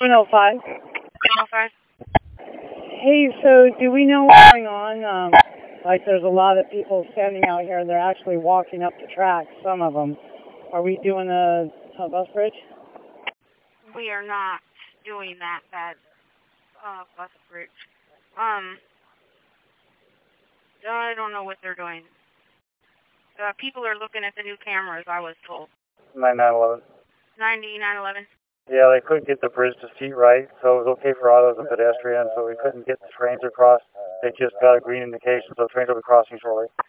105. 105. Hey, so do we know what's going on? Like there's a lot of people standing out here. They're actually walking up the track, some of them. Are we doing a bus bridge? We are not doing that bus bridge. I don't know what they're doing. People are looking at the new cameras, I was told. 9911. 9911. Yeah, they couldn't get the bridge to seat right, so it was okay for autos and pedestrians, so we couldn't get the trains across. They just got a green indication, so trains will be crossing shortly.